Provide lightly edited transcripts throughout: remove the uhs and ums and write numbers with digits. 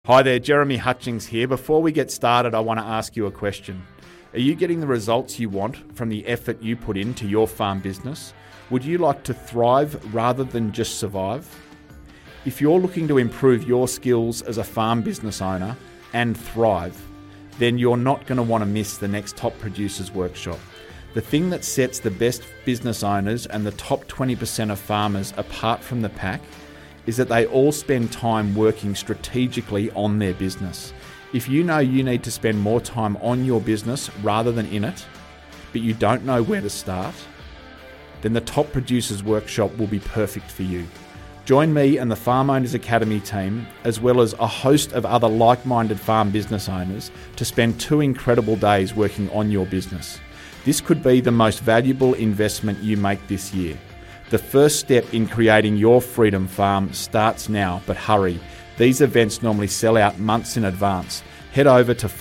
Hi there, Jeremy Hutchings here. Before we get started, I want to ask you a question. Are you getting the results you want from the effort you put into your farm business? Would you like to thrive rather than just survive? If you're looking to improve your skills as a farm business owner and thrive, then you're not going to want to miss the next Top Producers Workshop. The thing that sets the best business owners and the top 20% of farmers apart from the pack is that they all spend time working strategically on their business. If you know you need to spend more time on your business rather than in it, but you don't know where to start, then the Top Producers Workshop will be perfect for you. Join me and the Farm Owners Academy team, as well as a host of other like-minded farm business owners, to spend 2 incredible days working on your business. This could be the most valuable investment you make this year. The first step in creating your freedom farm starts now, but hurry. These events normally sell out months in advance. Head over to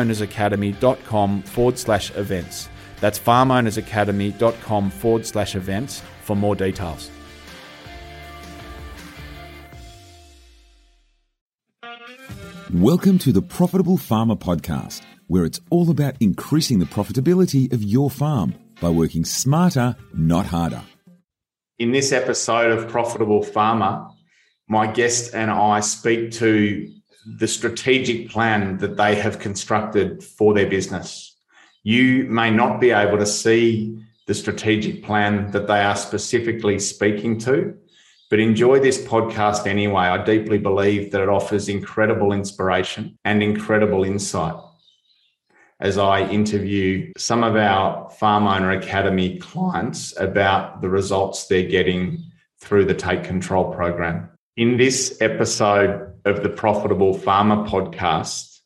farmownersacademy.com/events. That's farmownersacademy.com/events for more details. Welcome to the Profitable Farmer Podcast, where it's all about increasing the profitability of your farm by working smarter, not harder. In this episode of Profitable Farmer, my guest and I speak to the strategic plan that they have constructed for their business. You may not be able to see the strategic plan that they are specifically speaking to, but enjoy this podcast anyway. I deeply believe that it offers incredible inspiration and incredible insight as I interview some of our Farm Owner Academy clients about the results they're getting through the Take Control program. In this episode of the Profitable Farmer podcast,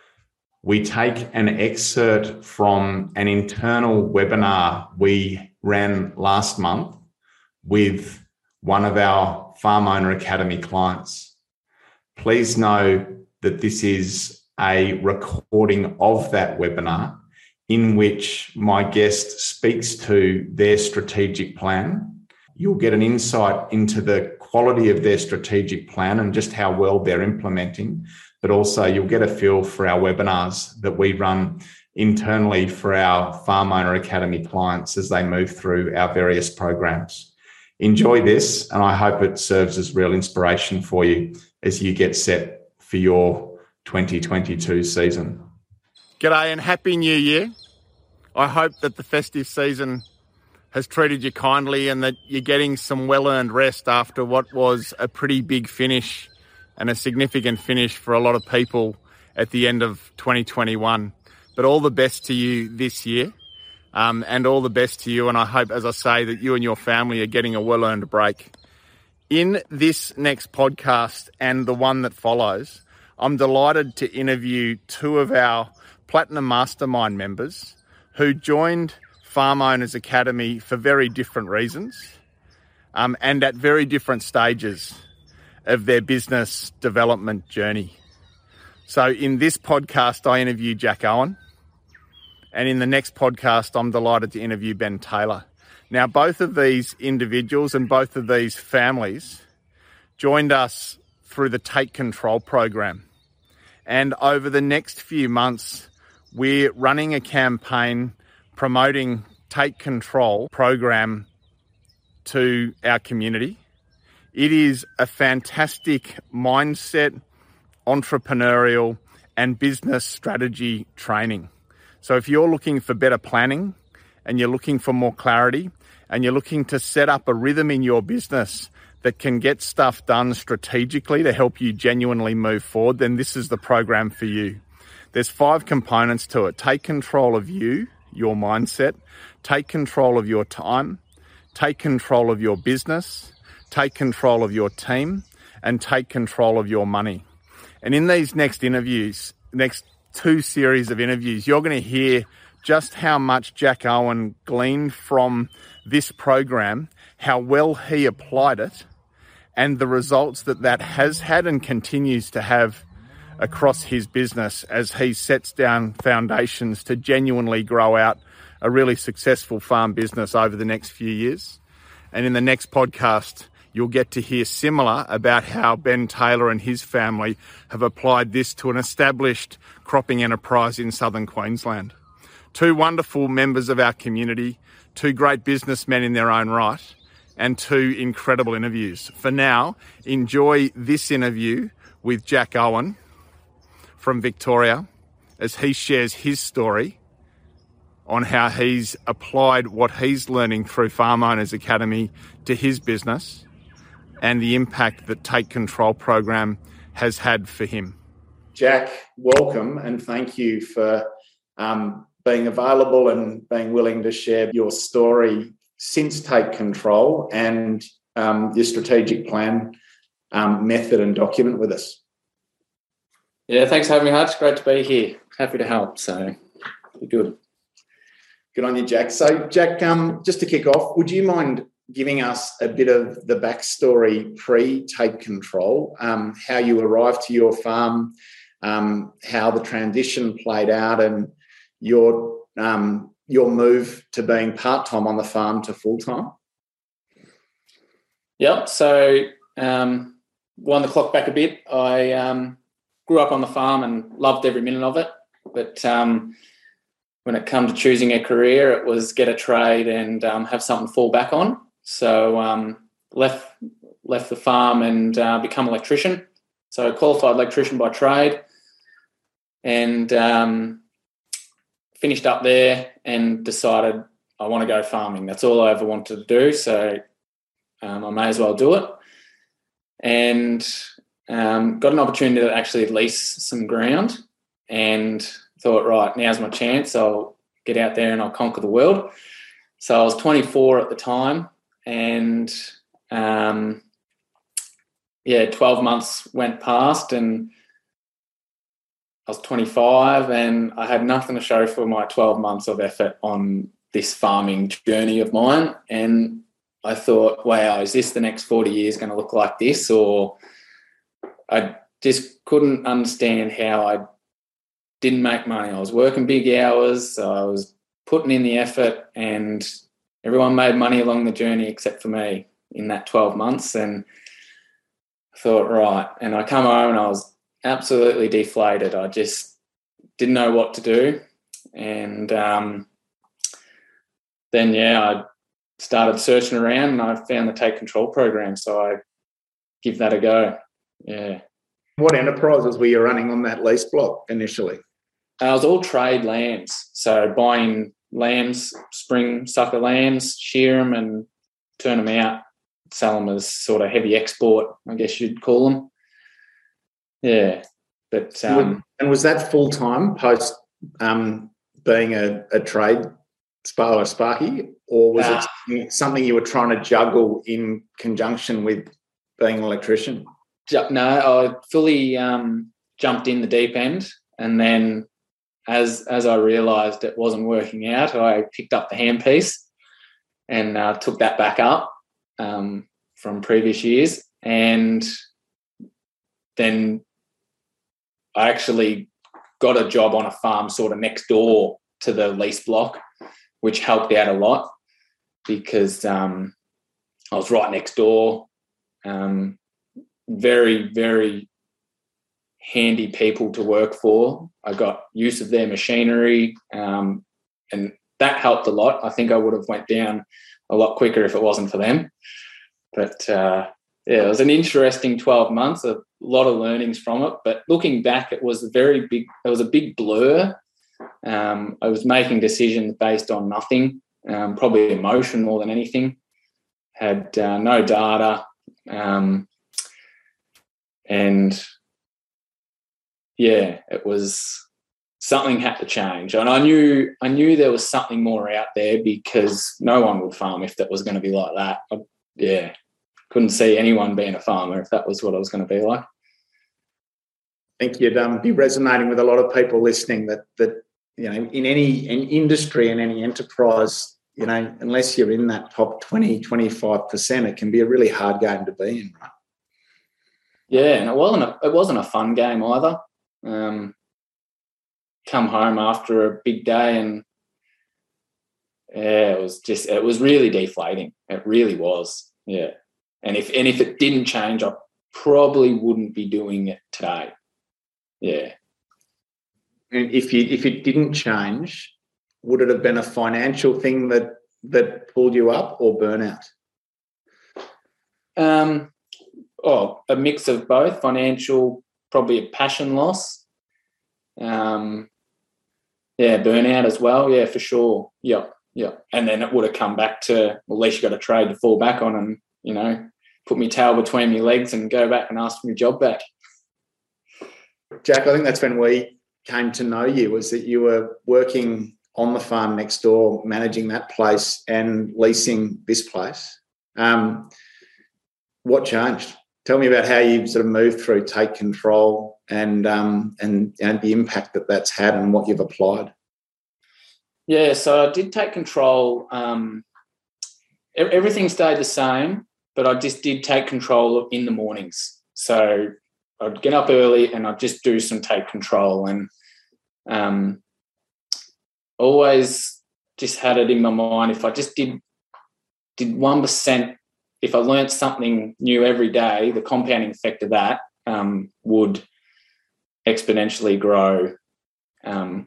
we take an excerpt from an internal webinar we ran last month with one of our Farm Owner Academy clients. Please know that this is a recording of that webinar in which my guest speaks to their strategic plan. You'll get an insight into the quality of their strategic plan and just how well they're implementing, but also you'll get a feel for our webinars that we run internally for our Farm Owner Academy clients as they move through our various programs. Enjoy this, and I hope it serves as real inspiration for you as you get set for your 2022 season. G'day and Happy New Year. I hope that the festive season has treated you kindly and that you're getting some well-earned rest after what was a pretty big finish and a significant finish for a lot of people at the end of 2021. But all the best to you this year, and all the best to you. And I hope, as I say, that you and your family are getting a well-earned break. In this next podcast and the one that follows, I'm delighted to interview 2 of our Platinum Mastermind members who joined Farm Owners Academy for very different reasons, and at very different stages of their business development journey. So in this podcast, I interview Jack Owen, and in the next podcast, I'm delighted to interview Ben Taylor. Now, both of these individuals and both of these families joined us through the Take Control program. And over the next few months, we're running a campaign promoting Take Control program to our community. It is a fantastic mindset, entrepreneurial, and business strategy training. So if you're looking for better planning and you're looking for more clarity and you're looking to set up a rhythm in your business that can get stuff done strategically to help you genuinely move forward, then this is the program for you. There's 5 components to it. Take control of you, your mindset, take control of your time, take control of your business, take control of your team, and take control of your money. And in these next 2 series of interviews, you're going to hear just how much Jack Owen gleaned from this program, how well he applied it, and the results that has had and continues to have across his business as he sets down foundations to genuinely grow out a really successful farm business over the next few years. And in the next podcast, you'll get to hear similar about how Ben Taylor and his family have applied this to an established cropping enterprise in southern Queensland. Two wonderful members of our community, two great businessmen in their own right, and two incredible interviews. For now, enjoy this interview with Jack Owen from Victoria as he shares his story on how he's applied what he's learning through Farm Owners Academy to his business and the impact that Take Control program has had for him. Jack, welcome and thank you for being available and being willing to share your story since Take Control and your strategic plan, method and document with us. Yeah, thanks for having me, Hutch. Great to be here. Happy to help. So, good. Good on you, Jack. So, Jack, just to kick off, would you mind giving us a bit of the backstory pre-Take Control, how you arrived to your farm, how the transition played out and your move to being part-time on the farm to full-time? Yep. So, wind the clock back a bit. I grew up on the farm and loved every minute of it. But when it came to choosing a career, it was get a trade and have something to fall back on. So left the farm and become an electrician. So qualified electrician by trade and finished up there and decided I want to go farming. That's all I ever wanted to do. So I may as well do it. And got an opportunity to actually lease some ground and thought, right, now's my chance. I'll get out there and I'll conquer the world. So I was 24 at the time and, 12 months went past and I was 25 and I had nothing to show for my 12 months of effort on this farming journey of mine. And I thought, wow, is this the next 40 years going to look like this? Or I just couldn't understand how I didn't make money. I was working big hours. I was putting in the effort and everyone made money along the journey except for me in that 12 months. And I thought, right. And I come home and I was absolutely deflated. I just didn't know what to do. And I started searching around and I found the Take Control program. So I give that a go. Yeah. What enterprises were you running on that lease block initially? It was all trade lambs. So buying lambs, spring sucker lambs, shear them and turn them out, sell them as sort of heavy export, I guess you'd call them. Yeah. But and was that full-time post being a trade sparky, or was it something you were trying to juggle in conjunction with being an electrician? No, I fully jumped in the deep end, and then as I realised it wasn't working out, I picked up the handpiece and took that back up from previous years, and then I actually got a job on a farm sort of next door to the lease block, which helped out a lot because I was right next door. Very, very handy people to work for. I got use of their machinery and that helped a lot. I think I would have went down a lot quicker if it wasn't for them. But, it was an interesting 12 months, a lot of learnings from it. But looking back, it was a big blur. I was making decisions based on nothing, probably emotion more than anything. Had no data. It was something had to change. And I knew there was something more out there because no one would farm if that was going to be like that. Couldn't see anyone being a farmer if that was what I was going to be like. I think you'd be resonating with a lot of people listening that in any industry and any enterprise, unless you're in that top 20, 25%, it can be a really hard game to be in, right? Yeah, and it wasn't a fun game either. Come home after a big day and it was really deflating. It really was. Yeah. And if it didn't change, I probably wouldn't be doing it today. Yeah. And if it didn't change, would it have been a financial thing that pulled you up, or burnout? A mix of both. Financial, probably a passion loss. Burnout as well. Yeah, for sure. Yeah. And then it would have come back to, well, at least you got a trade to fall back on and, you know, put my tail between my legs and go back and ask for my job back. Jack, I think that's when we came to know you, was that you were working on the farm next door, managing that place and leasing this place. What changed? Tell me about how you sort of moved through Take Control and the impact that that's had and what you've applied. Yeah, so I did Take Control. Everything stayed the same, but I just did Take Control in the mornings. So I'd get up early and I'd just do some Take Control, and always just had it in my mind, if I just did 1%, if I learnt something new every day, the compounding effect of that would exponentially grow. And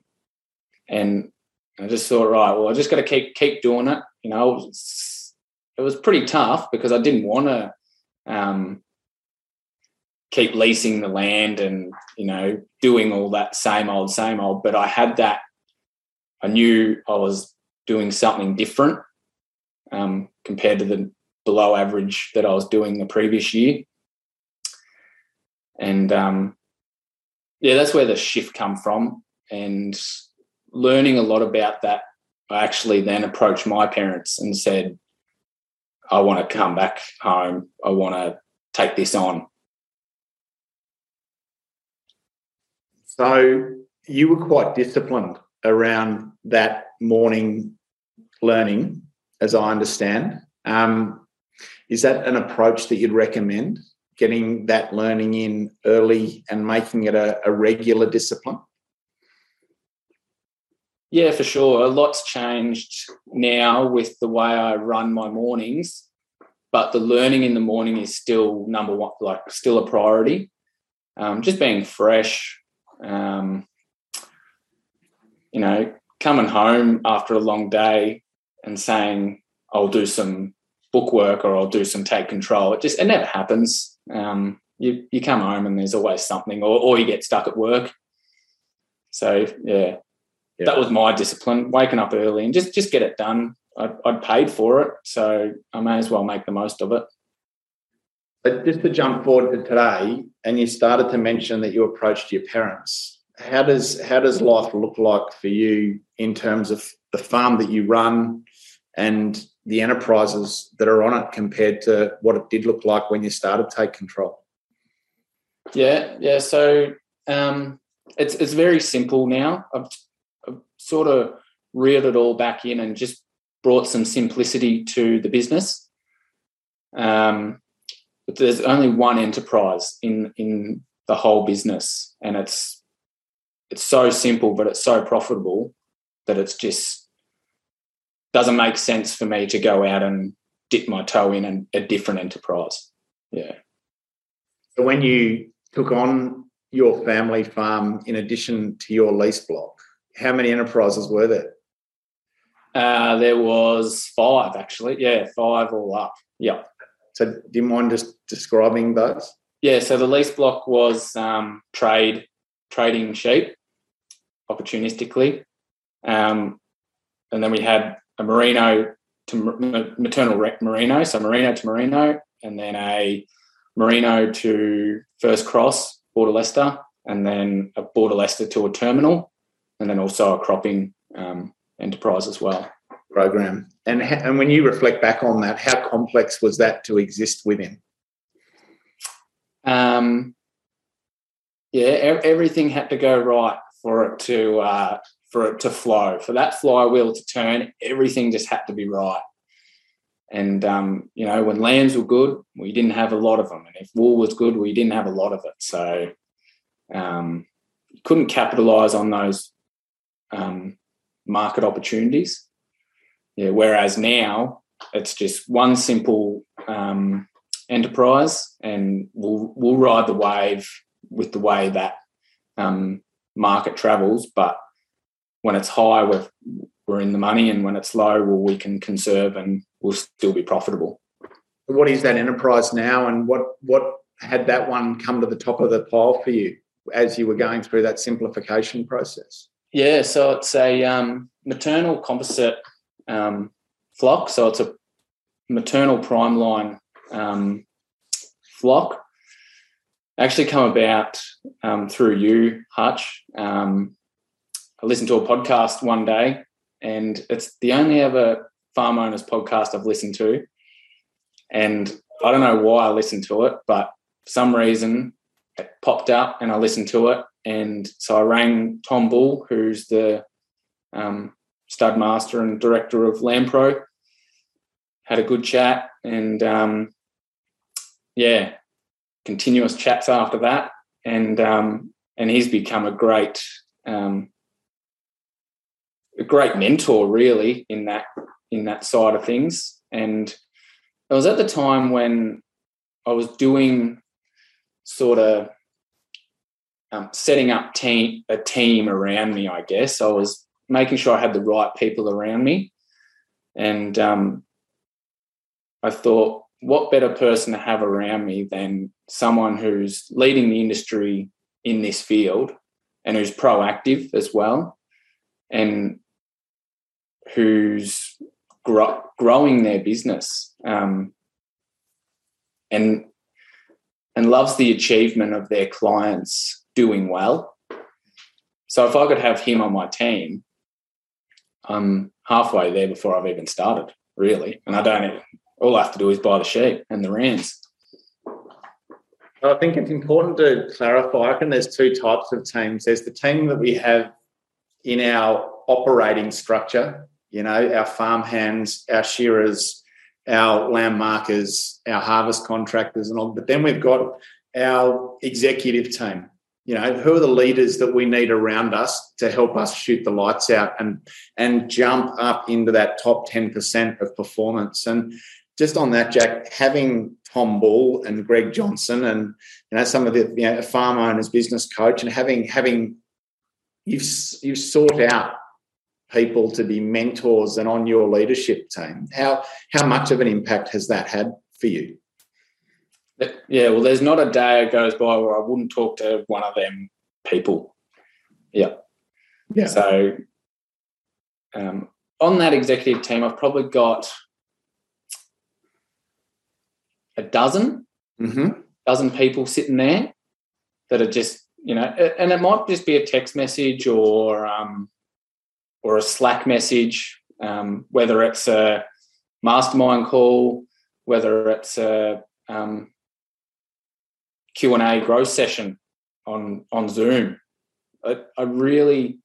I just thought, right, well, I just got to keep doing it. You know, it was pretty tough because I didn't want to keep leasing the land and, you know, doing all that same old, but I had that. I knew I was doing something different compared to the below average that I was doing the previous year. And, that's where the shift come from. And learning a lot about that, I actually then approached my parents and said, I want to come back home. I want to take this on. So you were quite disciplined around that morning learning, as I understand. Is that an approach that you'd recommend, getting that learning in early and making it a regular discipline? Yeah, for sure. A lot's changed now with the way I run my mornings, but the learning in the morning is still number one, like still a priority. Just being fresh, coming home after a long day and saying, I'll do some book work or I'll do some Take Control. It never happens. You come home and there's always something, or you get stuck at work. So, yeah. That was my discipline, waking up early and just get it done. I'd paid for it, so I may as well make the most of it. But just to jump forward to today, and you started to mention that you approached your parents. How does life look like for you in terms of the farm that you run and the enterprises that are on it compared to what it did look like when you started Take Control? Yeah. So it's very simple now. I've sort of reeled it all back in and just brought some simplicity to the business. But there's only one enterprise in the whole business, and it's so simple, but it's so profitable that it's just doesn't make sense for me to go out and dip my toe in a different enterprise. Yeah. So when you took on your family farm in addition to your lease block, how many enterprises were there? There was 5, actually. Yeah, 5 all up. Yeah. So do you mind just describing those? Yeah, so the lease block was trading sheep opportunistically. And then we had a merino to maternal merino, so merino to merino, and then a merino to first cross, Border Leicester, and then a Border Leicester to a terminal, and then also a cropping enterprise as well. Program. And when you reflect back on that, how complex was that to exist within? Everything had to go right for it to flow. For that flywheel to turn, everything just had to be right. And, when lambs were good, we didn't have a lot of them. And if wool was good, we didn't have a lot of it. So couldn't capitalise on those market opportunities. Yeah, whereas now it's just one simple enterprise, and we'll ride the wave with the way that market travels. But when it's high, we're in the money, and when it's low, we can conserve and we'll still be profitable. What is that enterprise now, and what had that one come to the top of the pile for you as you were going through that simplification process? Yeah, so it's a maternal composite flock. So it's a maternal prime line flock. Actually come about through you, Hutch. I listened to a podcast one day, and it's the only ever farm owners podcast I've listened to. And I don't know why I listened to it, but for some reason it popped up and I listened to it. And so I rang Tom Bull, who's the stud master and director of Lampro, had a good chat, and continuous chats after that. And he's become a great mentor, really, in that side of things. And it was at the time when I was doing sort of setting up a team around me, I guess. I was making sure I had the right people around me. And I thought, what better person to have around me than someone who's leading the industry in this field and who's proactive as well, and who's growing their business and loves the achievement of their clients doing well. So if I could have him on my team, I'm halfway there before I've even started, really. And all I have to do is buy the sheep and the rams. I think it's important to clarify. I reckon there's two types of teams. There's the team that we have in our operating structure, our farm hands, our shearers, our lamb markers, our harvest contractors and all. But then we've got our executive team. Who are the leaders that we need around us to help us shoot the lights out and jump up into that top 10% of performance. And just on that, Jack, having Tom Bull and Greg Johnson and some of the farm owners, business coach, and having you've sought out people to be mentors and on your leadership team. How much of an impact has that had for you? Yeah, well, there's not a day that goes by where I wouldn't talk to one of them people. Yeah. So on that executive team, I've probably got a dozen people sitting there that are just, and it might just be a text message or a Slack message, whether it's a mastermind call, whether it's a Q&A growth session on Zoom. I really,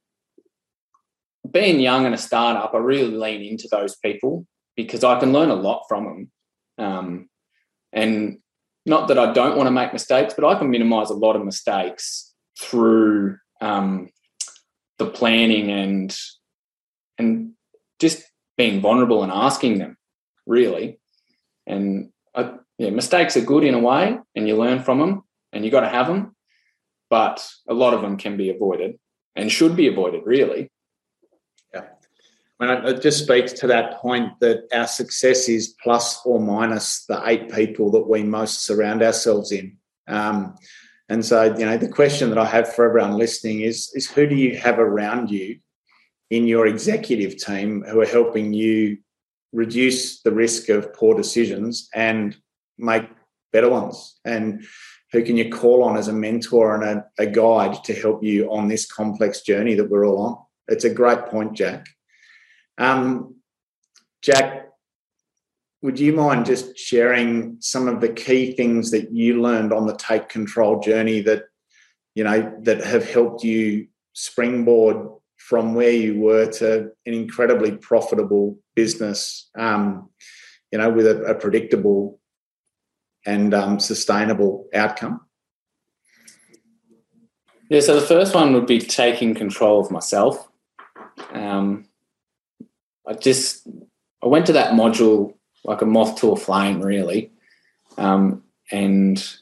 being young and a startup, I really lean into those people because I can learn a lot from them. And not that I don't want to make mistakes, but I can minimise a lot of mistakes through the planning and just being vulnerable and asking them, really. And mistakes are good in a way, and you learn from them, and you got to have them. But a lot of them can be avoided and should be avoided, really. Yeah. It just speaks to that point that our success is plus or minus the 8 people that we most surround ourselves in. And so, the question that I have for everyone listening is who do you have around you in your executive team who are helping you reduce the risk of poor decisions and make better ones? And who can you call on as a mentor and a guide to help you on this complex journey that we're all on? It's a great point, Jack. Jack, would you mind just sharing some of the key things that you learned on the Take Control journey that have helped you springboard from where you were to an incredibly profitable business, with a predictable and sustainable outcome? Yeah, so the first one would be taking control of myself. I went to that module like a moth to a flame, really. And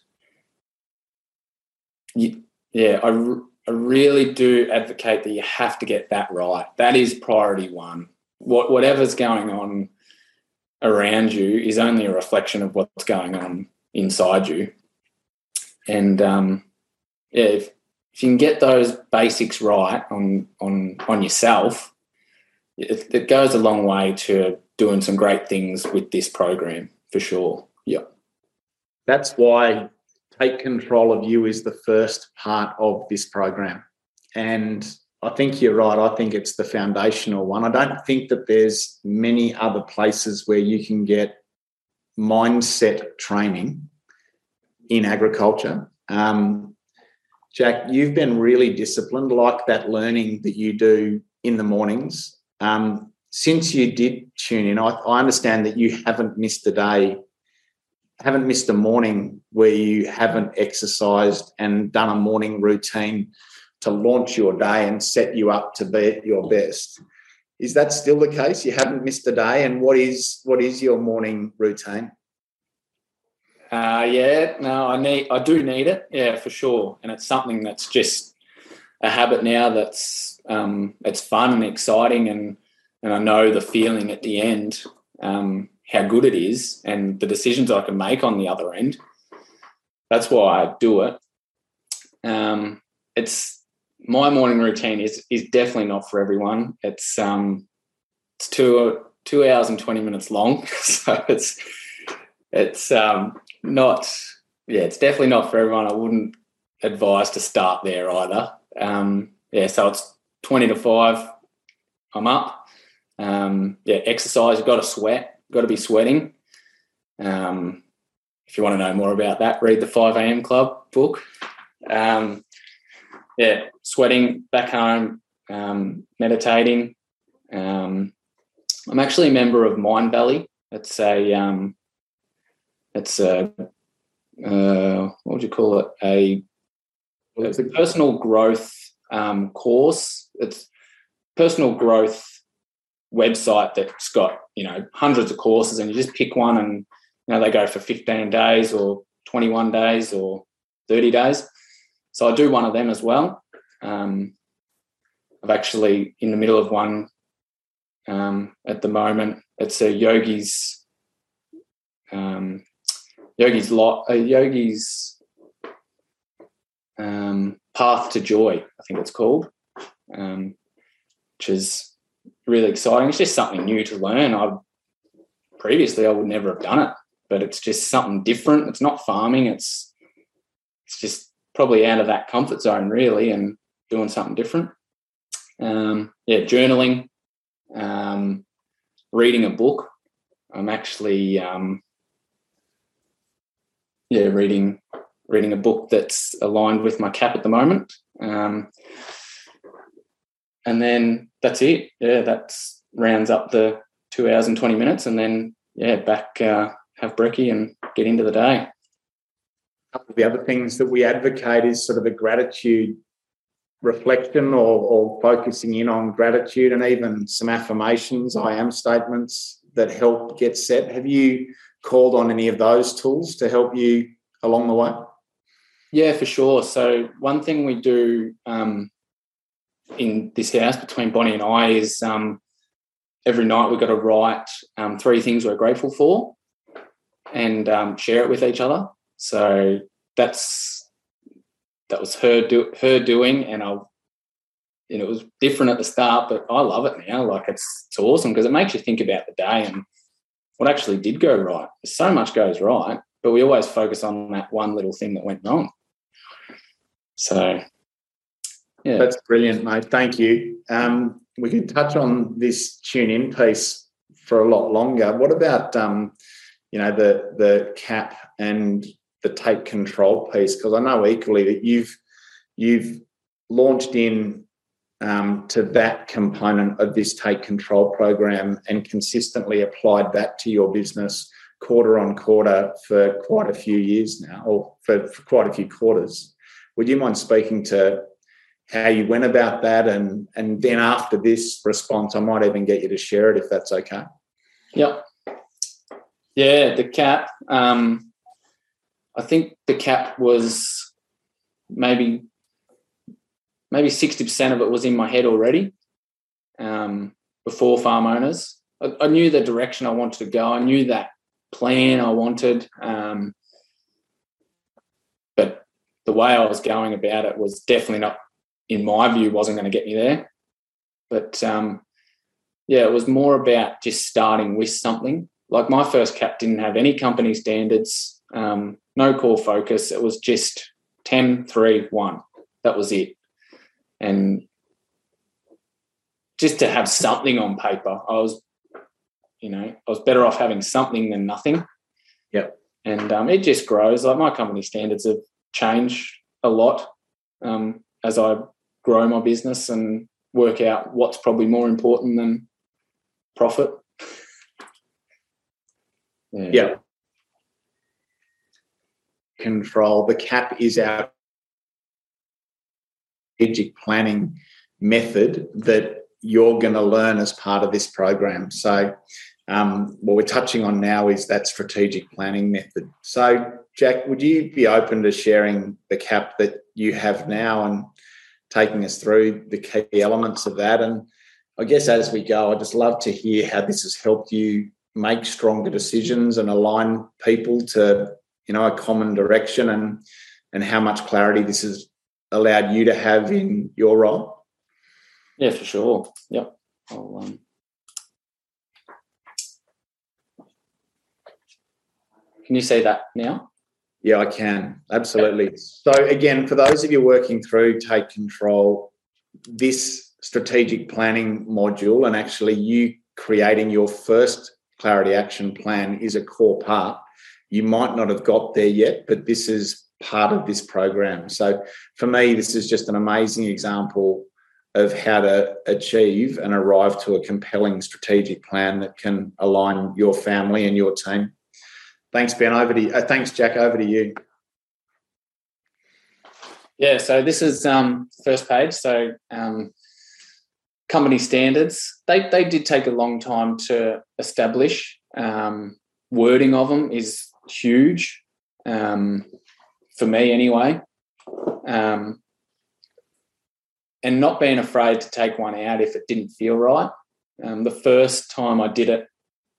I really do advocate that you have to get that right. That is priority one. Whatever's going on around you is only a reflection of what's going on inside you. And if you can get those basics right on yourself, it goes a long way to doing some great things with this program, for sure. Yeah. That's why Take Control of You is the first part of this program. And I think you're right. I think it's the foundational one. I don't think that there's many other places where you can get mindset training in agriculture. Jack, you've been really disciplined, like that learning that you do in the mornings. Since you did tune in, I understand that you haven't missed a day, haven't missed a morning where you haven't exercised and done a morning routine to launch your day and set you up to be at your best. Is that still the case? You haven't missed a day? And what is your morning routine? I do need it, yeah, for sure. And it's something that's just a habit now that's it's fun and exciting, and I know the feeling at the end, how good it is, and the decisions I can make on the other end. That's why I do it. It's my morning routine is definitely not for everyone. It's 2 hours and 20 minutes long, so it's not. Yeah, it's definitely not for everyone. I wouldn't advise to start there either. So it's 20 to 5. I'm up. Exercise. You've got to sweat. Got to be sweating. If you want to know more about that, read the 5 a.m. Club book. Sweating, back home, meditating. I'm actually a member of Mindvalley. It's a what would you call it? It's a personal growth course. It's personal growth website that's got, hundreds of courses, and you just pick one, and they go for 15 days or 21 days or 30 days. So I do one of them as well. I've actually in the middle of one at the moment. It's a yogi's Path to Joy, I think it's called, which is really exciting. It's just something new to learn. Previously I would never have done it, but it's just something different. It's not farming. It's just probably out of that comfort zone really, and doing something different. Journaling, reading a book. I'm actually reading a book that's aligned with my CAP at the moment. And then that's it. Yeah, that rounds up the 2 hours and 20 minutes, and then back have brekkie and get into the day. A couple of the other things that we advocate is sort of a gratitude reflection or focusing in on gratitude, and even some affirmations, I am statements that help get set. Have you called on any of those tools to help you along the way? Yeah, for sure. So one thing we do in this house between Bonnie and I is every night we've got to write 3 things we're grateful for and share it with each other. So that was her doing, and it was different at the start, but I love it now. Like it's awesome because it makes you think about the day and what actually did go right. So much goes right, but we always focus on that one little thing that went wrong. So, yeah. That's brilliant, mate. Thank you. We could touch on this tune-in piece for a lot longer. What about, the CAP and the Take Control piece? Because I know equally that you've launched in to that component of this Take Control program and consistently applied that to your business quarter on quarter for quite a few years now, or for quite a few quarters. Would you mind speaking to how you went about that? And then after this response, I might even get you to share it if that's okay. Yep. Yeah, the CAP. I think the cap was maybe 60% of it was in my head already before Farm Owners. I knew the direction I wanted to go. I knew that plan I wanted. But the way I was going about it was definitely not, in my view, wasn't going to get me there. But, it was more about just starting with something. Like my first cap didn't have any company standards, no core focus. It was just 10, 3, 1. That was it. And just to have something on paper, I was better off having something than nothing. Yep. And it just grows. Like my company standards have changed a lot as I grow my business and work out what's probably more important than profit. Yeah. Control. The cap is our strategic planning method that you're going to learn as part of this program. So what we're touching on now is that strategic planning method. So, Jack, would you be open to sharing the cap that you have now and taking us through the key elements of that? And I guess as we go, I'd just love to hear how this has helped you make stronger decisions and align people to, a common direction, and how much clarity this has allowed you to have in your role. Yeah, for sure. Yep. Can you say that now? Yeah, I can. Absolutely. So again, for those of you working through Take Control, this strategic planning module and actually you creating your first Clarity Action Plan is a core part. You might not have got there yet, but this is part of this program. So for me, this is just an amazing example of how to achieve and arrive to a compelling strategic plan that can align your family and your team. Thanks, Ben. Over to you. Thanks, Jack. Over to you. Yeah, so this is first page. So company standards, they did take a long time to establish. Wording of them is huge for me anyway. And not being afraid to take one out if it didn't feel right. The first time I did it,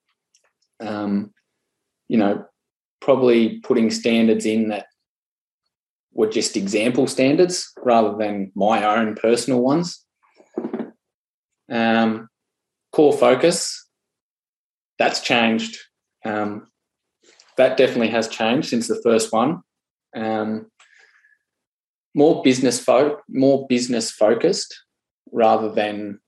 probably putting standards in that were just example standards rather than my own personal ones. Core focus, that's changed. That definitely has changed since the first one. More business focused rather than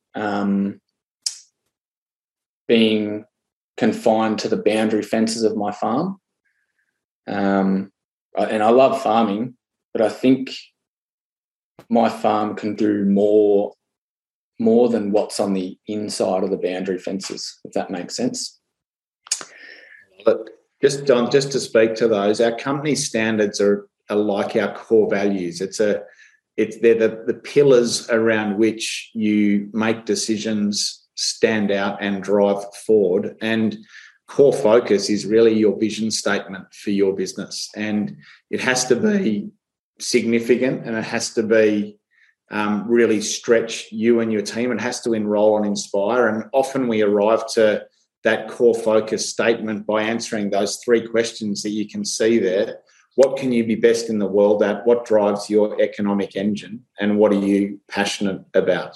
being confined to the boundary fences of my farm. And I love farming, but I think my farm can do more than what's on the inside of the boundary fences, if that makes sense. Look, just to speak to those, our company standards are like our core values. They're the pillars around which you make decisions, stand out and drive forward. And core focus is really your vision statement for your business. And it has to be significant and it has to be really stretch you and your team. It has to enroll and inspire. And often we arrive to that core focus statement by answering those 3 questions that you can see there. What can you be best in the world at? What drives your economic engine? And what are you passionate about?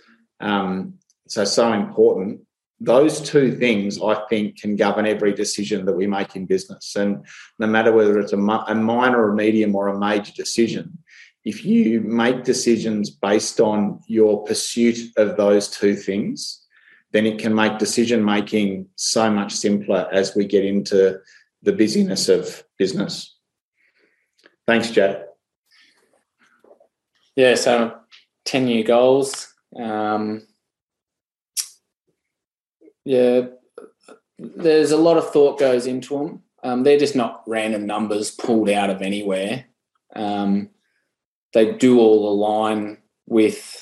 So important. Those 2 things, I think, can govern every decision that we make in business. And no matter whether it's a minor, a medium, or a major decision, if you make decisions based on your pursuit of those 2 things, then it can make decision-making so much simpler as we get into the busyness of business. Thanks, Jack. Yeah, so 10-year goals. There's a lot of thought goes into them. They're just not random numbers pulled out of anywhere. They do all align with,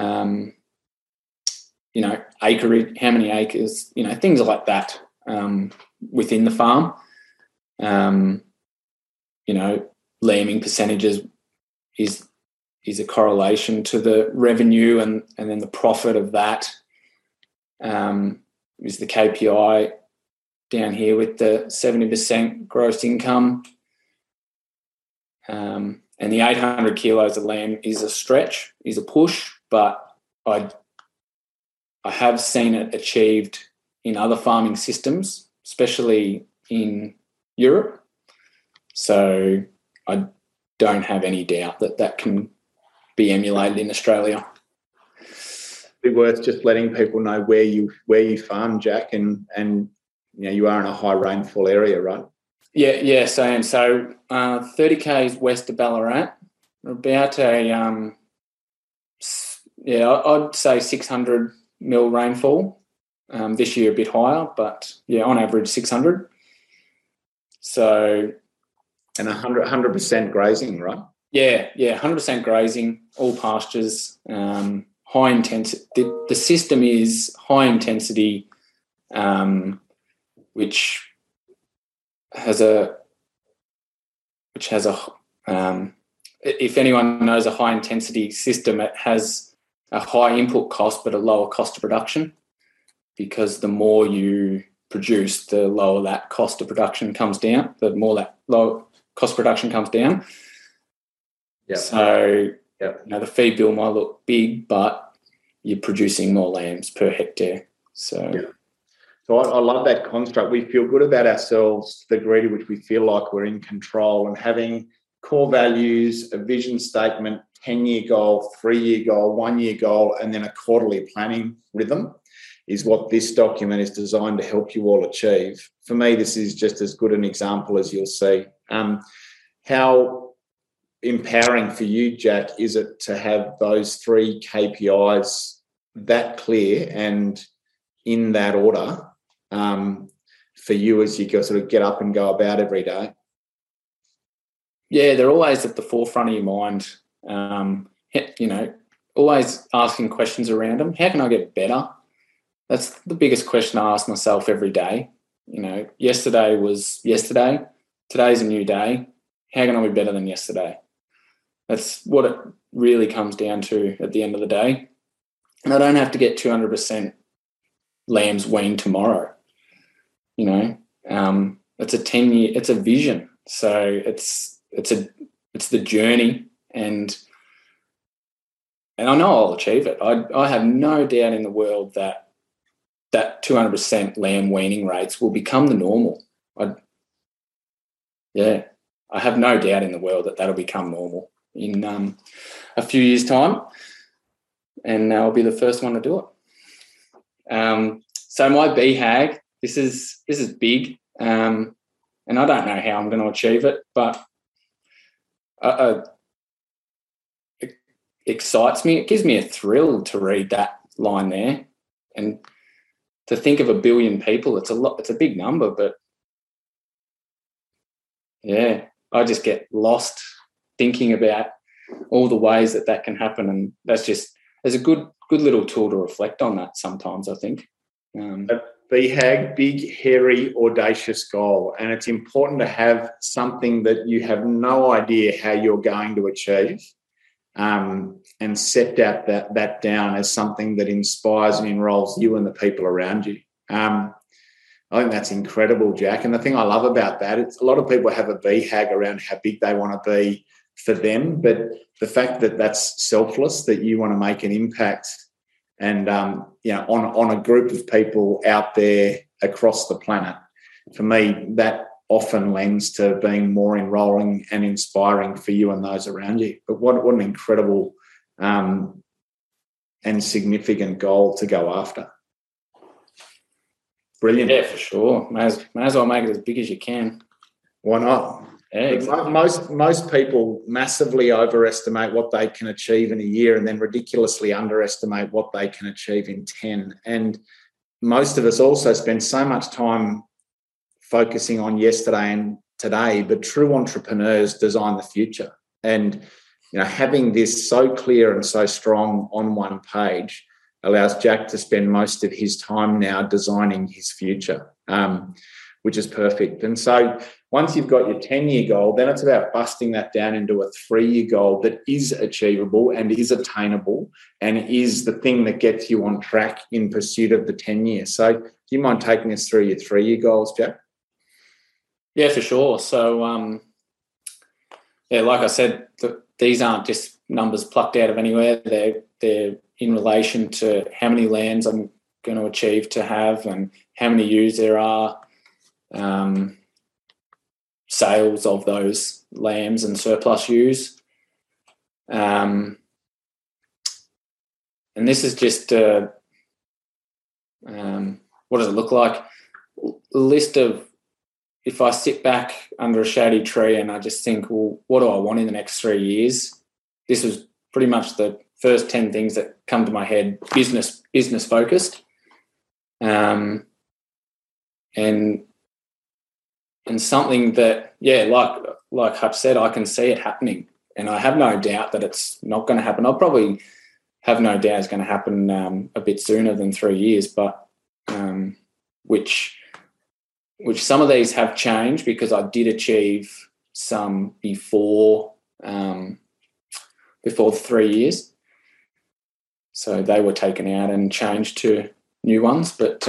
acreage, how many acres, things like that within the farm. lambing percentages is a correlation to the revenue and then the profit of that is the KPI down here with the 70% gross income. And the 800 kilos of lamb is a stretch, is a push, but I have seen it achieved in other farming systems, especially in Europe. So I don't have any doubt that can be emulated in Australia. Be worth just letting people know where you farm, Jack, and you are in a high rainfall area, right? Yeah, so I am. So 30 k's west of Ballarat, about I'd say 600 mil rainfall. This year a bit higher, but on average 600. So, and 100% grazing, right? Yeah, 100% grazing, all pastures, high intensity. The system is high intensity, which has a if anyone knows a high intensity system, it has a high input cost but a lower cost of production, because the more you produce, the lower that cost of production comes down, the more that low cost of production comes down. Yep. So the feed bill might look big, but you're producing more lambs per hectare. So I love that construct. We feel good about ourselves to the degree to which we feel like we're in control, and having core values, a vision statement, 10-year goal, 3-year goal, 1-year goal, and then a quarterly planning rhythm is what this document is designed to help you all achieve. For me, this is just as good an example as you'll see. How empowering for you, Jack, is it to have those 3 KPIs that clear and in that order for you as you sort of get up and go about every day? Yeah, they're always at the forefront of your mind. Always asking questions around them. How can I get better? That's the biggest question I ask myself every day. Yesterday was yesterday. Today's a new day. How can I be better than yesterday? That's what it really comes down to at the end of the day. And I don't have to get 200% lambs weaned tomorrow. It's a 10-year, it's a vision. So it's the journey, and I know I'll achieve it. I have no doubt in the world that 200% lamb weaning rates will become the normal. I have no doubt in the world that that'll become normal in a few years' time, and I'll be the first one to do it. So my BHAG, this is big, and I don't know how I'm going to achieve it, but it excites me. It gives me a thrill to read that line there, and to think of 1 billion people. It's a lot. It's a big number, but I just get lost thinking about all the ways that can happen, and there's a good little tool to reflect on that sometimes, I think. BHAG, big, hairy, audacious goal. And it's important to have something that you have no idea how you're going to achieve, and set that down as something that inspires and enrolls you and the people around you. I think that's incredible, Jack. And the thing I love about that, it's a lot of people have a BHAG around how big they want to be for them, but the fact that that's selfless, that you want to make an impact and on a group of people out there across the planet, for me, that often lends to being more enrolling and inspiring for you and those around you. But what an incredible and significant goal to go after. Brilliant. Yeah, for sure. May as well make it as big as you can. Why not? Yeah, exactly. Most people massively overestimate what they can achieve in a year and then ridiculously underestimate what they can achieve in 10. And most of us also spend so much time focusing on yesterday and today, but true entrepreneurs design the future. And having this so clear and so strong on one page allows Jack to spend most of his time now designing his future, which is perfect. And so once you've got your 10-year goal, then it's about busting that down into a 3-year goal that is achievable and is attainable and is the thing that gets you on track in pursuit of the 10-year. So do you mind taking us through your 3-year goals, Jack? Yeah, for sure. So, like I said, these aren't just numbers plucked out of anywhere. They're in relation to how many lands I'm going to achieve to have and how many ewes there are, sales of those lambs and surplus ewes. And this is just what does it look like? A list of, if I sit back under a shady tree and I just think, well, what do I want in the next 3 years? This was pretty much the first 10 things that come to my head, business focused. And something that, like Hutch said, I can see it happening, and I have no doubt that it's not going to happen. I'll probably have no doubt it's going to happen a bit sooner than 3 years, but which some of these have changed because I did achieve some before the 3 years, so they were taken out and changed to new ones. But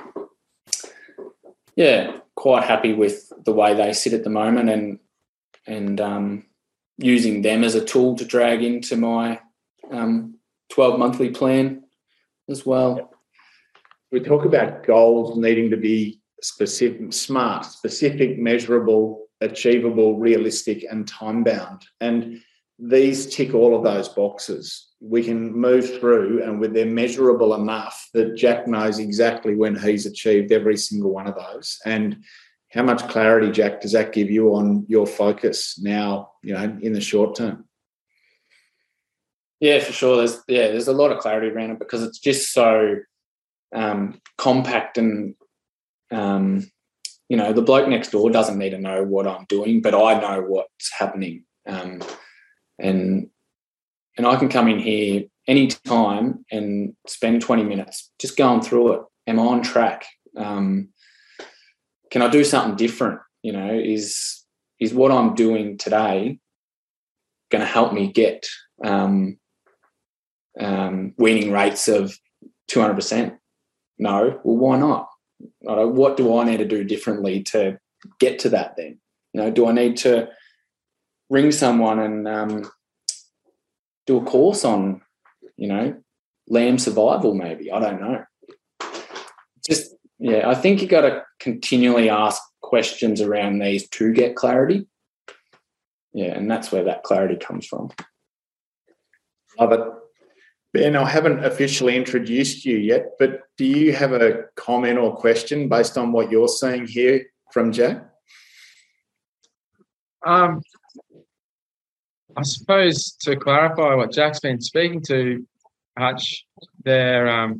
quite happy with the way they sit at the moment, and using them as a tool to drag into my 12-monthly plan as well. We talk about goals needing to be specific, measurable, achievable, realistic, and time-bound. And these tick all of those boxes. We can move through, and they're measurable enough that Jack knows exactly when he's achieved every single one of those. And how much clarity, Jack, does that give you on your focus now, in the short term? Yeah, for sure. There's a lot of clarity around it because it's just so compact, and the bloke next door doesn't need to know what I'm doing, but I know what's happening. And I can come in here any time and spend 20 minutes just going through it. Am I on track? Can I do something different? Is what I'm doing today going to help me get winning rates of 200%? No. Well, why not? What do I need to do differently to get to that then? Do I need to ring someone and do a course on, lamb survival maybe? I don't know. I think you got to continually ask questions around these to get clarity. Yeah, and that's where that clarity comes from. Love it. Ben, I haven't officially introduced you yet, but do you have a comment or question based on what you're seeing here from Jack? I suppose to clarify what Jack's been speaking to, Hutch, their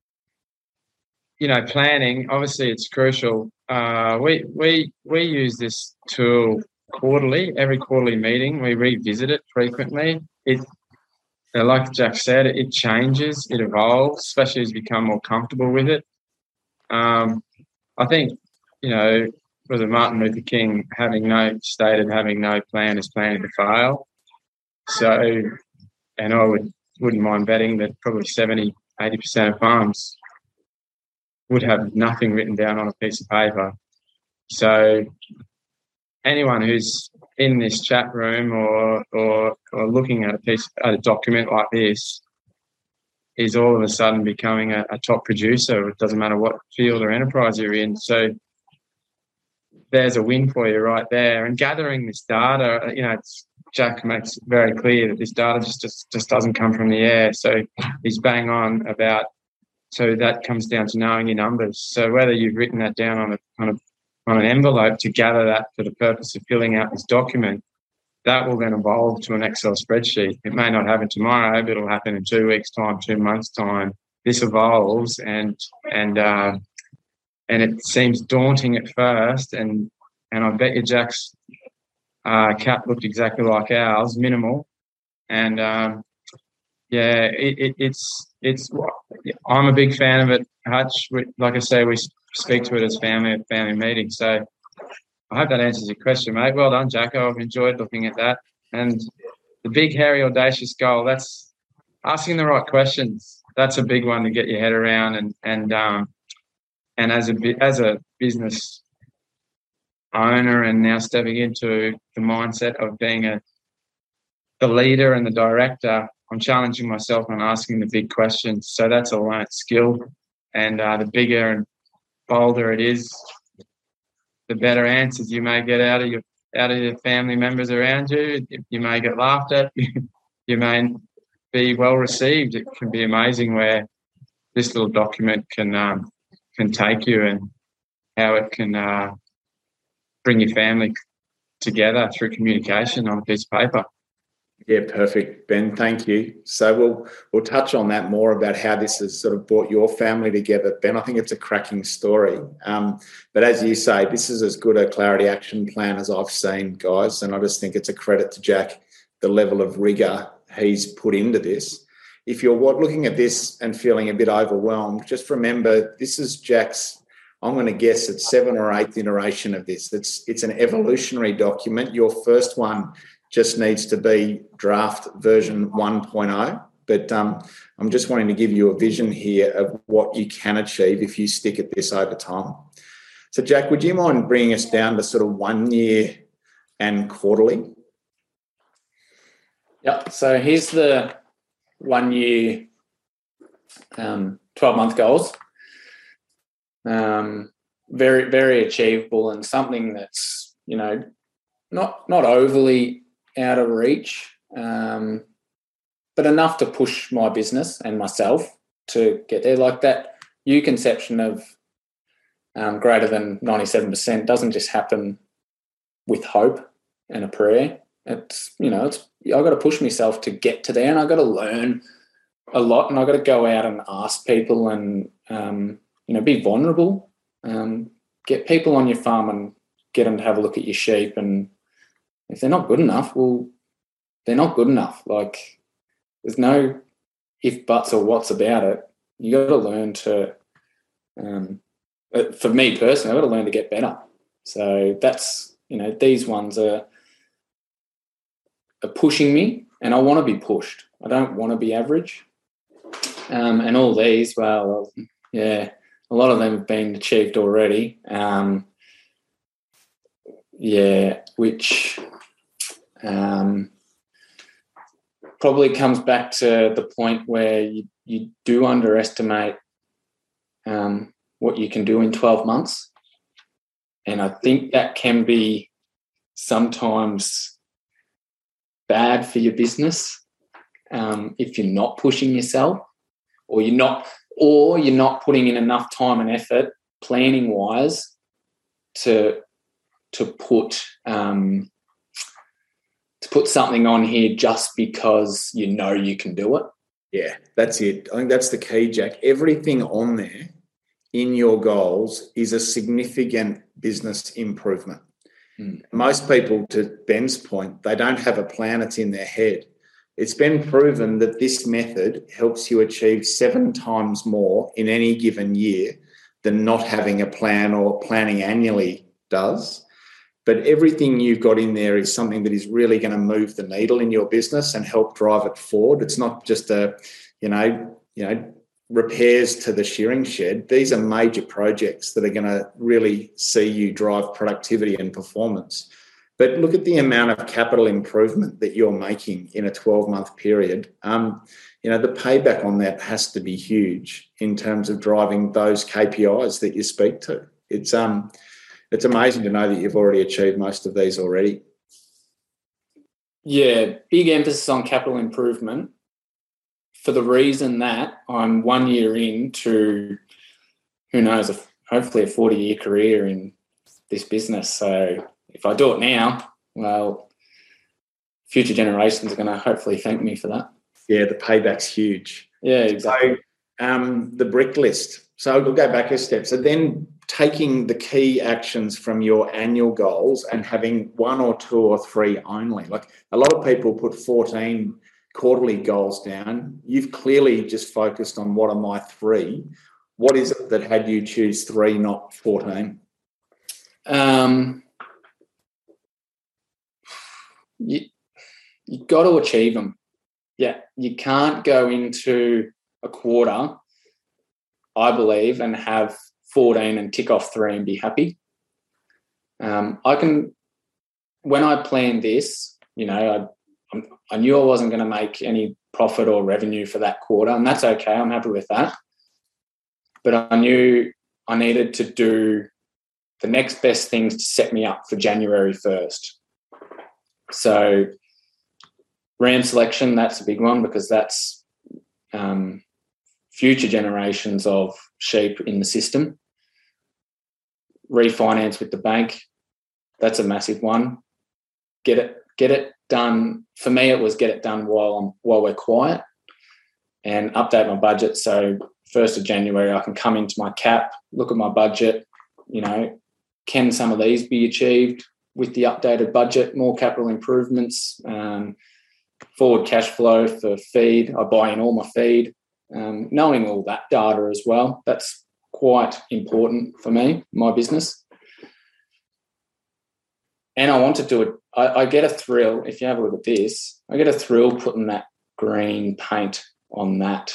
planning. Obviously, it's crucial. We use this tool quarterly. Every quarterly meeting, we revisit it frequently. Like Jack said, it changes, it evolves, especially as you become more comfortable with it. I think, was it Martin Luther King having no plan is planning to fail. So, and I wouldn't mind betting that probably 70-80% of farms would have nothing written down on a piece of paper. So anyone who's in this chat room or looking at a document like this is all of a sudden becoming a top producer. It doesn't matter what field or enterprise you're in. So there's a win for you right there. And gathering this data, Jack makes it very clear that this data just doesn't come from the air. So he's bang on about. So that comes down to knowing your numbers. So whether you've written that down on an envelope to gather that for the purpose of filling out this document, that will then evolve to an Excel spreadsheet. It may not happen tomorrow, but it'll happen in 2 weeks' time, 2 months' time. This evolves, and it seems daunting at first, and I bet you Jack's cap looked exactly like ours, minimal, and it's I'm a big fan of it Hutch, like I say, we speak to it as family at family meetings. So I hope that answers your question, mate. Well done, Jacko. I've enjoyed looking at that. And the big, hairy, audacious goal, that's asking the right questions. That's a big one to get your head around. And as a business owner and now stepping into the mindset of being the leader and the director, I'm challenging myself on asking the big questions. So that's a learnt skill. And the bigger and bolder it is, the better answers you may get out of your family members around you. You may get laughed at. You may be well received. It can be amazing where this little document can take you and how it can bring your family together through communication on a piece of paper. Yeah, perfect, Ben. Thank you. So we'll touch on that more about how this has sort of brought your family together, Ben. I think it's a cracking story. But as you say, this is as good a clarity action plan as I've seen, guys. And I just think it's a credit to Jack, the level of rigour he's put into this. If you're looking at this and feeling a bit overwhelmed, just remember this is Jack's, I'm going to guess it's 7th or 8th iteration of this. It's an evolutionary document. Your first one just needs to be draft version 1.0. But I'm just wanting to give you a vision here of what you can achieve if you stick at this over time. So, Jack, would you mind bringing us down to sort of 1 year and quarterly? Yep. So here's the 1 year, 12-month goals. Very, very achievable and something that's, not overly out of reach, but enough to push my business and myself to get there. Like that new conception of greater than 97% doesn't just happen with hope and a prayer. It's I've got to push myself to get to there, and I've got to learn a lot, and I've got to go out and ask people and be vulnerable. Get people on your farm and get them to have a look at your sheep, and if they're not good enough, well, they're not good enough. Like, there's no if, buts, or what's about it. You got to learn to, for me personally, I've got to learn to get better. So that's, these ones are pushing me, and I want to be pushed. I don't want to be average. And all these, well, yeah, a lot of them have been achieved already. Which probably comes back to the point where you do underestimate what you can do in 12 months. And I think that can be sometimes bad for your business if you're not pushing yourself, or you're not putting in enough time and effort planning wise to put something on here just because you can do it. Yeah, that's it. I think that's the key, Jack. Everything on there in your goals is a significant business improvement. Most people, to Ben's point, they don't have a plan, it's in their head. It's been proven that this method helps you achieve 7 times more in any given year than not having a plan or planning annually does. But everything you've got in there is something that is really going to move the needle in your business and help drive it forward. It's not just repairs to the shearing shed. These are major projects that are going to really see you drive productivity and performance. But look at the amount of capital improvement that you're making in a 12-month period. The payback on that has to be huge in terms of driving those KPIs that you speak to. It's amazing to know that you've already achieved most of these already. Yeah, big emphasis on capital improvement for the reason that I'm 1 year into, who knows, hopefully a 40-year career in this business. So if I do it now, well, future generations are going to hopefully thank me for that. Yeah, the payback's huge. Yeah, exactly. So the brick list. So we'll go back a step. So then taking the key actions from your annual goals and having 1 or 2 or 3 only. Like a lot of people put 14 quarterly goals down. You've clearly just focused on what are my 3. What is it that had you choose 3, not 14? You got to achieve them. Yeah, you can't go into a quarter, I believe, and have 14 and tick off 3 and be happy. When I planned this, I knew I wasn't going to make any profit or revenue for that quarter, and that's okay. I'm happy with that. But I knew I needed to do the next best things to set me up for January 1st. So ram selection, that's a big one, because that's future generations of sheep in the system. Refinance with the bank, that's a massive one. Get it done. For me, it was get it done while we're quiet, and update my budget. So 1st of January, I can come into my cap, look at my budget, can some of these be achieved with the updated budget, more capital improvements, forward cash flow for feed. I buy in all my feed, knowing all that data as well. That's quite important for me, my business. And I want to do it. I get a thrill, if you have a look at this, I get a thrill putting that green paint on that,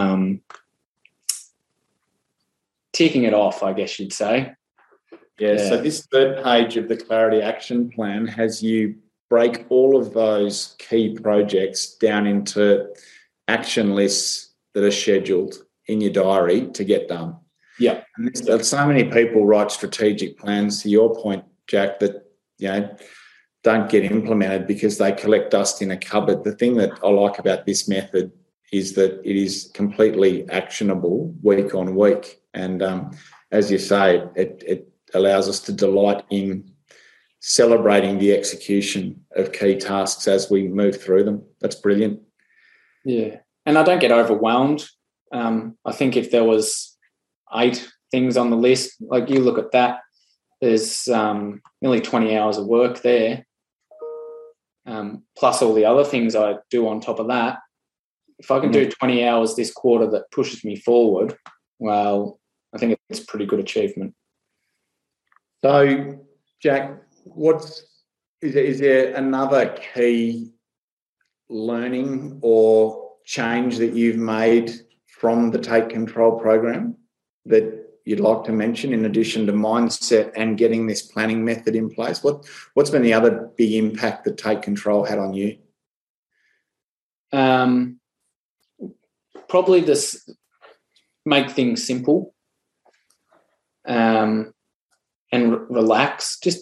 ticking it off, I guess you'd say. Yeah, so this third page of the Clarity Action Plan has you break all of those key projects down into action lists that are scheduled in your diary to get done. Yeah. And so many people write strategic plans, to your point, Jack, that don't get implemented because they collect dust in a cupboard. The thing that I like about this method is that it is completely actionable week on week. And as you say, it allows us to delight in celebrating the execution of key tasks as we move through them. That's brilliant. Yeah. And I don't get overwhelmed. I think if there was 8 things on the list, like you look at that, there's nearly 20 hours of work there, plus all the other things I do on top of that. If I can do 20 hours this quarter that pushes me forward, well, I think it's a pretty good achievement. So, Jack, is there another key learning or change that you've made from the Take Control program that you'd like to mention, in addition to mindset and getting this planning method in place? What's been the other big impact that Take Control had on you? Probably this make things simple, and relax. Just,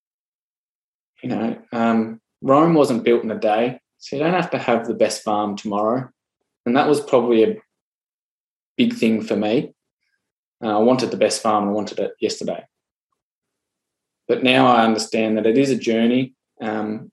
Rome wasn't built in a day, so you don't have to have the best farm tomorrow. And that was probably a big thing for me. I wanted the best farm and I wanted it yesterday. But now I understand that it is a journey, and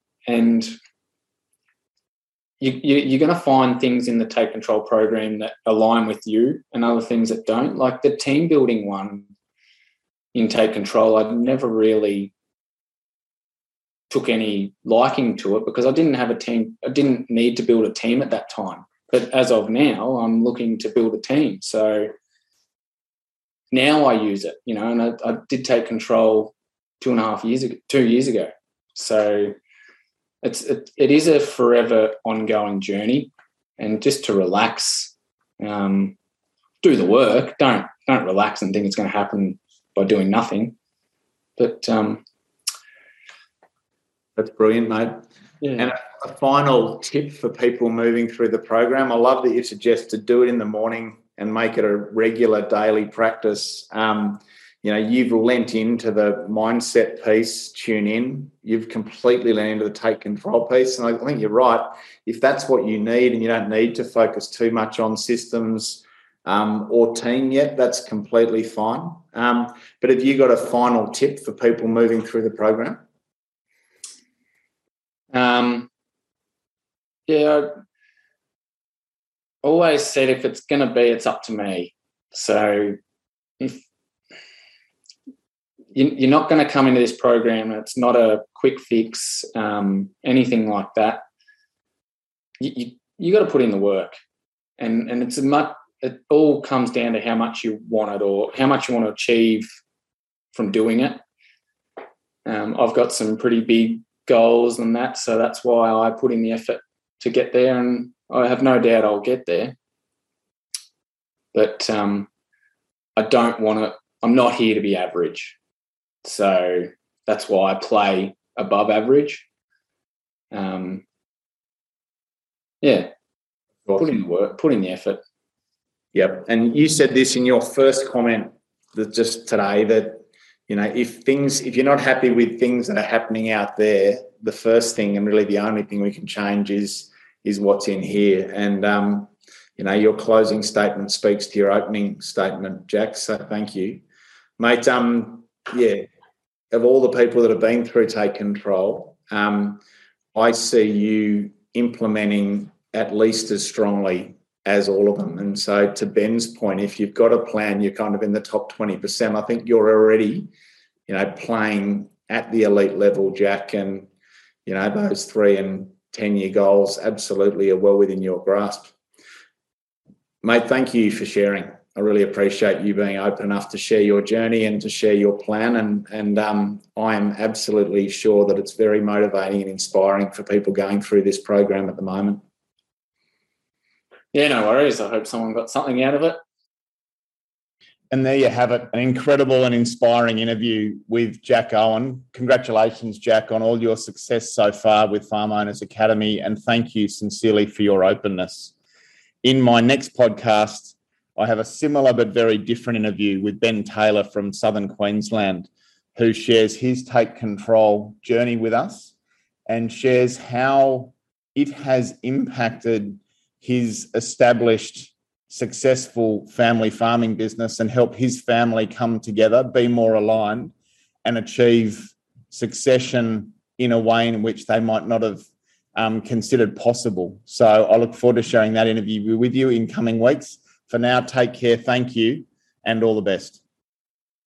you're going to find things in the Take Control program that align with you and other things that don't. Like the team building one in Take Control, I never really took any liking to it because I didn't have a team. I didn't need to build a team at that time. But as of now, I'm looking to build a team. So now I use it, and I did Take Control 2 years ago. So it is a forever ongoing journey, and just to relax, do the work. Don't relax and think it's going to happen by doing nothing. But that's brilliant, mate. Yeah. And a final tip for people moving through the program. I love that you suggest to do it in the morning and make it a regular daily practice. You've lent into the mindset piece, tune in. You've completely lent into the Take Control piece. And I think you're right. If that's what you need and you don't need to focus too much on systems or team yet, that's completely fine. But have you got a final tip for people moving through the program? I always said if it's going to be, it's up to me. So if you're not going to come into this program, it's not a quick fix, anything like that. You got to put in the work, and it's it all comes down to how much you want it or how much you want to achieve from doing it. I've got some pretty big goals and that, so that's why I put in the effort to get there, and I have no doubt I'll get there. But I don't want to. I'm not here to be average, so that's why I play above average. Put in the work, put in the effort. Yep. And you said this in your first comment that just today that, if you're not happy with things that are happening out there, the first thing and really the only thing we can change is what's in here. And, your closing statement speaks to your opening statement, Jack. So thank you, mate. Of all the people that have been through Take Control, I see you implementing at least as strongly as all of them. And so to Ben's point, if you've got a plan, you're kind of in the top 20%. I think you're already, playing at the elite level, Jack, and, those 3 and 10-year goals absolutely are well within your grasp. Mate, thank you for sharing. I really appreciate you being open enough to share your journey and to share your plan. And I am absolutely sure that it's very motivating and inspiring for people going through this program at the moment. Yeah, no worries. I hope someone got something out of it. And there you have it, an incredible and inspiring interview with Jack Owen. Congratulations, Jack, on all your success so far with Farm Owners Academy, and thank you sincerely for your openness. In my next podcast, I have a similar but very different interview with Ben Taylor from Southern Queensland, who shares his Take Control journey with us and shares how it has impacted his established, successful family farming business and help his family come together, be more aligned, and achieve succession in a way in which they might not have considered possible. So I look forward to sharing that interview with you in coming weeks. For now, take care, thank you, and all the best.